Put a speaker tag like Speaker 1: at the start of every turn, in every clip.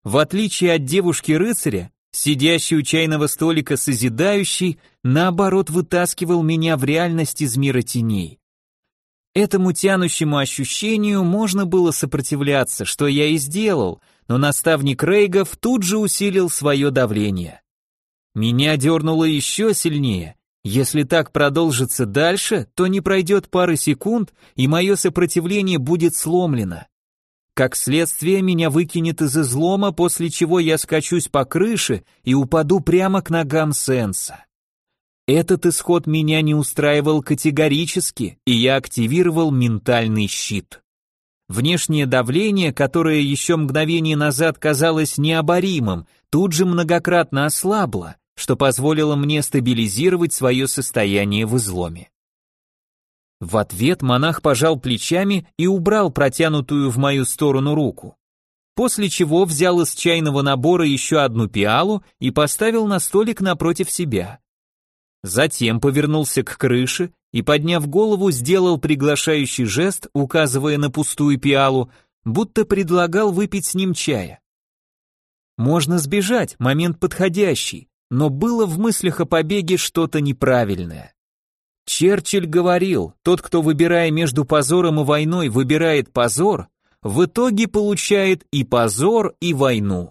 Speaker 1: В отличие от девушки-рыцаря, сидящий у чайного столика созидающий, наоборот, вытаскивал меня в реальность из мира теней. Этому тянущему ощущению можно было сопротивляться, что я и сделал, но наставник Рейгов тут же усилил свое давление. Меня дернуло еще сильнее. Если так продолжится дальше, то не пройдет пары секунд, и мое сопротивление будет сломлено. Как следствие, меня выкинет из излома, после чего я скачусь по крыше и упаду прямо к ногам Сенса. Этот исход меня не устраивал категорически, и я активировал ментальный щит. Внешнее давление, которое еще мгновение назад казалось необоримым, тут же многократно ослабло, что позволило мне стабилизировать свое состояние в изломе. В ответ монах пожал плечами и убрал протянутую в мою сторону руку, после чего взял из чайного набора еще одну пиалу и поставил на столик напротив себя. Затем повернулся к крыше и, подняв голову, сделал приглашающий жест, указывая на пустую пиалу, будто предлагал выпить с ним чая. Можно сбежать, момент подходящий, но было в мыслях о побеге что-то неправильное. Черчилль говорил, тот, кто, выбирая между позором и войной, выбирает позор, в итоге получает и позор, и войну.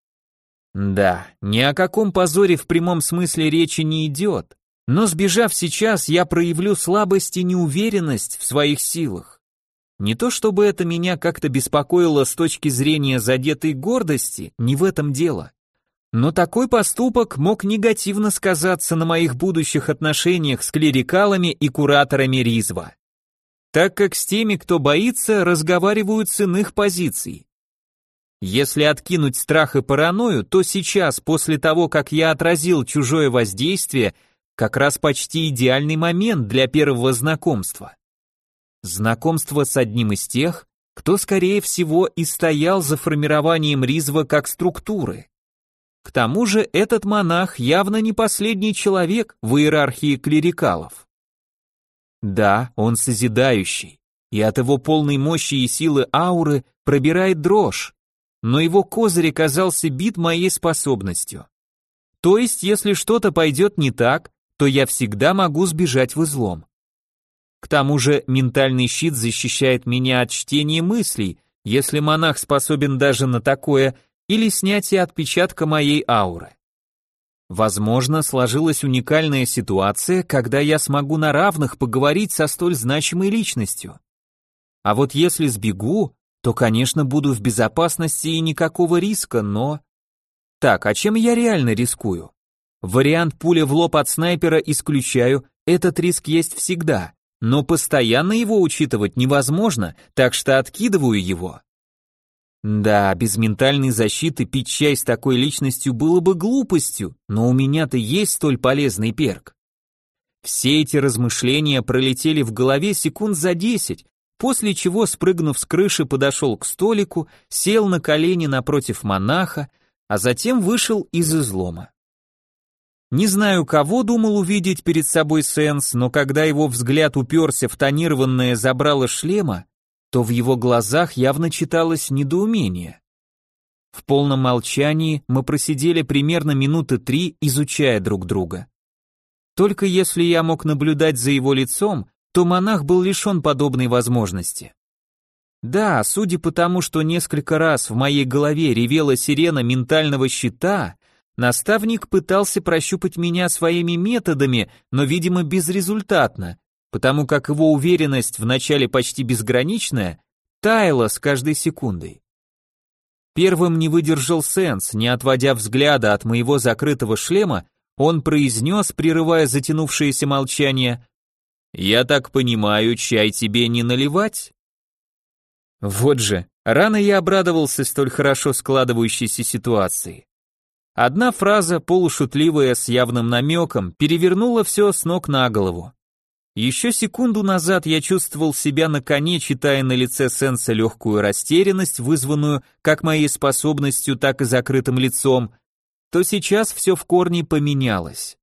Speaker 1: Да, ни о каком позоре в прямом смысле речи не идет, но сбежав сейчас, я проявлю слабость и неуверенность в своих силах. Не то чтобы это меня как-то беспокоило с точки зрения задетой гордости, не в этом дело. Но такой поступок мог негативно сказаться на моих будущих отношениях с клерикалами и кураторами Ризва, так как с теми, кто боится, разговаривают с иных позиций. Если откинуть страх и паранойю, то сейчас, после того, как я отразил чужое воздействие, как раз почти идеальный момент для первого знакомства. Знакомство с одним из тех, кто, скорее всего, и стоял за формированием Ризва как структуры. К тому же этот монах явно не последний человек в иерархии клерикалов. Да, он созидающий, и от его полной мощи и силы ауры пробирает дрожь, но его козырь оказался бит моей способностью. То есть, если что-то пойдет не так, то я всегда могу сбежать в излом. К тому же ментальный щит защищает меня от чтения мыслей, если монах способен даже на такое, или снятие отпечатка моей ауры. Возможно, сложилась уникальная ситуация, когда я смогу на равных поговорить со столь значимой личностью. А вот если сбегу, то, конечно, буду в безопасности и никакого риска, но... Так, а чем я реально рискую? Вариант пуля в лоб от снайпера исключаю, этот риск есть всегда, но постоянно его учитывать невозможно, так что откидываю его. Да, без ментальной защиты пить чай с такой личностью было бы глупостью, но у меня-то есть столь полезный перк. Все эти размышления пролетели в голове секунд за 10, после чего, спрыгнув с крыши, подошел к столику, сел на колени напротив монаха, а затем вышел из излома. Не знаю, кого думал увидеть перед собой Сенс, но когда его взгляд уперся в тонированное забрало шлема, то в его глазах явно читалось недоумение. В полном молчании мы просидели примерно минуты 3, изучая друг друга. Только если я мог наблюдать за его лицом, то монах был лишен подобной возможности. Да, судя по тому, что несколько раз в моей голове ревела сирена ментального щита, наставник пытался прощупать меня своими методами, но, видимо, безрезультатно, потому как его уверенность, вначале почти безграничная, таяла с каждой секундой. Первым не выдержал Сенс, не отводя взгляда от моего закрытого шлема, он произнес, прерывая затянувшееся молчание: «Я так понимаю, чай тебе не наливать?» Вот же, рано я обрадовался столь хорошо складывающейся ситуации. Одна фраза, полушутливая с явным намеком, перевернула все с ног на голову. Еще секунду назад я чувствовал себя на коне, читая на лице Сенса легкую растерянность, вызванную как моей способностью, так и закрытым лицом, то сейчас все в корне поменялось.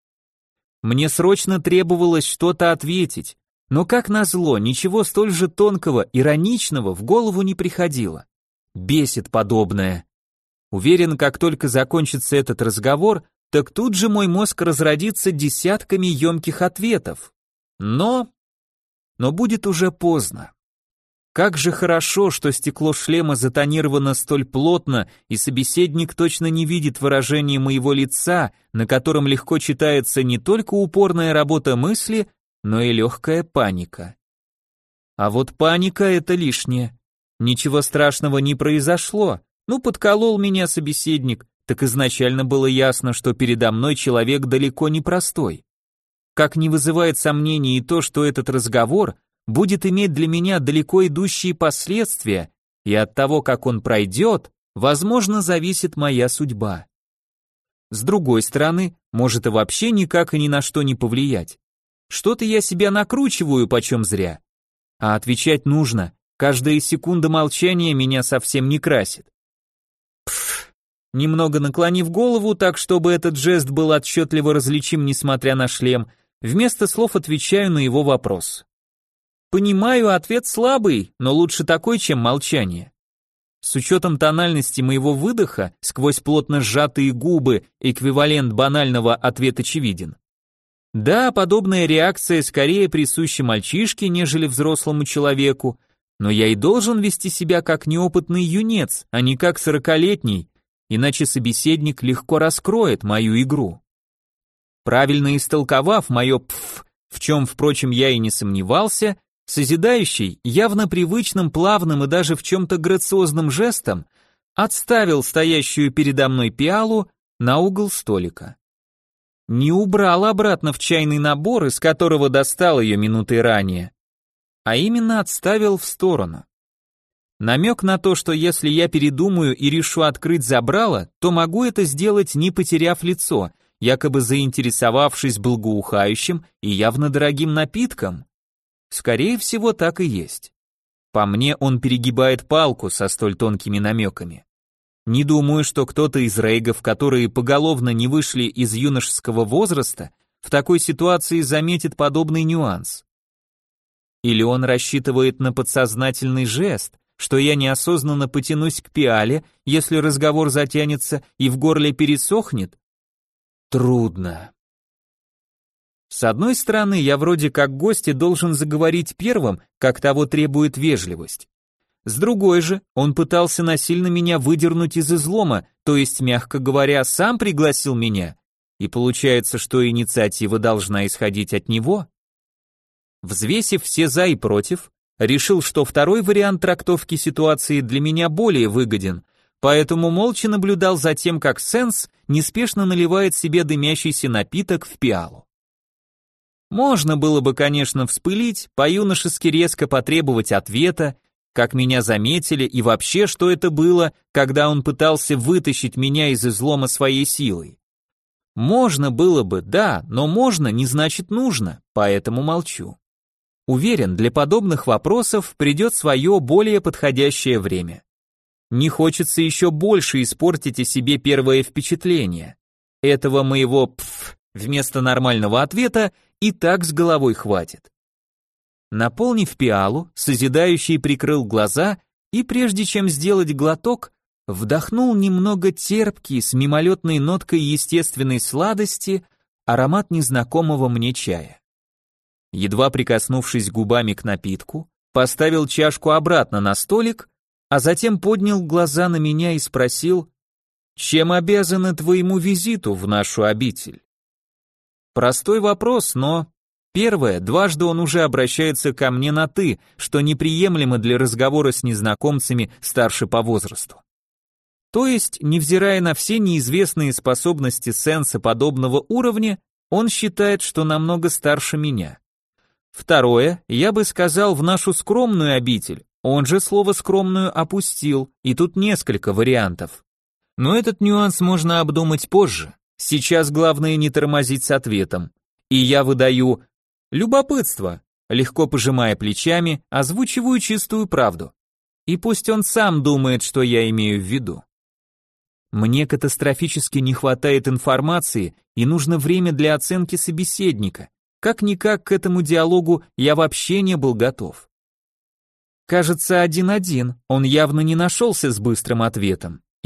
Speaker 1: Мне срочно требовалось что-то ответить, но, как назло, ничего столь же тонкого, ироничного в голову не приходило. Бесит подобное. Уверен, как только закончится этот разговор, так тут же мой мозг разродится десятками емких ответов. Но будет уже поздно. Как же хорошо, что стекло шлема затонировано столь плотно, и собеседник точно не видит выражения моего лица, на котором легко читается не только упорная работа мысли, но и легкая паника. А вот паника — это лишнее. Ничего страшного не произошло. Подколол меня собеседник, так изначально было ясно, что передо мной человек далеко не простой. Как не вызывает сомнений и то, что этот разговор будет иметь для меня далеко идущие последствия, и от того, как он пройдет, возможно, зависит моя судьба. С другой стороны, может и вообще никак и ни на что не повлиять. Что-то я себя накручиваю почем зря. А отвечать нужно, каждая секунда молчания меня совсем не красит. Немного наклонив голову так, чтобы этот жест был отчетливо различим, несмотря на шлем, вместо слов отвечаю на его вопрос. Понимаю, ответ слабый, но лучше такой, чем молчание. С учетом тональности моего выдоха, сквозь плотно сжатые губы, эквивалент банального «ответ очевиден». Да, подобная реакция скорее присуща мальчишке, нежели взрослому человеку, но я и должен вести себя как неопытный юнец, а не как 40-летний, иначе собеседник легко раскроет мою игру. Правильно истолковав мое «пф», в чем, впрочем, я и не сомневался, созидающий, явно привычным, плавным и даже в чем-то грациозным жестом, отставил стоящую передо мной пиалу на угол столика. Не убрал обратно в чайный набор, из которого достал ее минуты ранее, а именно отставил в сторону. Намек на то, что если я передумаю и решу открыть забрало, то могу это сделать, не потеряв лицо, якобы заинтересовавшись благоухающим и явно дорогим напитком. Скорее всего, так и есть. По мне, он перегибает палку со столь тонкими намеками. Не думаю, что кто-то из рейгов, которые поголовно не вышли из юношеского возраста, в такой ситуации заметит подобный нюанс. Или он рассчитывает на подсознательный жест, что я неосознанно потянусь к пиале, если разговор затянется и в горле пересохнет? Трудно. С одной стороны, я вроде как гость и должен заговорить первым, как того требует вежливость. С другой же, он пытался насильно меня выдернуть из излома, то есть, мягко говоря, сам пригласил меня, и получается, что инициатива должна исходить от него. Взвесив все за и против, решил, что второй вариант трактовки ситуации для меня более выгоден, поэтому молча наблюдал за тем, как Сенс неспешно наливает себе дымящийся напиток в пиалу. Можно было бы, конечно, вспылить, по-юношески резко потребовать ответа, как меня заметили и вообще, что это было, когда он пытался вытащить меня из излома своей силой. Можно было бы, да, но можно не значит нужно, поэтому молчу. Уверен, для подобных вопросов придет свое более подходящее время. Не хочется еще больше испортить о себе первое впечатление. Этого моего «пф» вместо нормального ответа и так с головой хватит. Наполнив пиалу, созидающий прикрыл глаза и, прежде чем сделать глоток, вдохнул немного терпкий с мимолетной ноткой естественной сладости аромат незнакомого мне чая. Едва прикоснувшись губами к напитку, поставил чашку обратно на столик, а затем поднял глаза на меня и спросил: «Чем обязаны твоему визиту в нашу обитель?» Простой вопрос, но... Первое, дважды он уже обращается ко мне на «ты», что неприемлемо для разговора с незнакомцами старше по возрасту. То есть, невзирая на все неизвестные способности Сенса подобного уровня, он считает, что намного старше меня. Второе, я бы сказал, в нашу скромную обитель, он же слово «скромную» опустил, и тут несколько вариантов. Но этот нюанс можно обдумать позже. Сейчас главное не тормозить с ответом. И я выдаю любопытство, легко пожимая плечами, озвучиваю чистую правду. И пусть он сам думает, что я имею в виду. Мне катастрофически не хватает информации, и нужно время для оценки собеседника. Как-никак к этому диалогу я вообще не был готов. Кажется, 1-1, он явно не нашелся с быстрым ответом.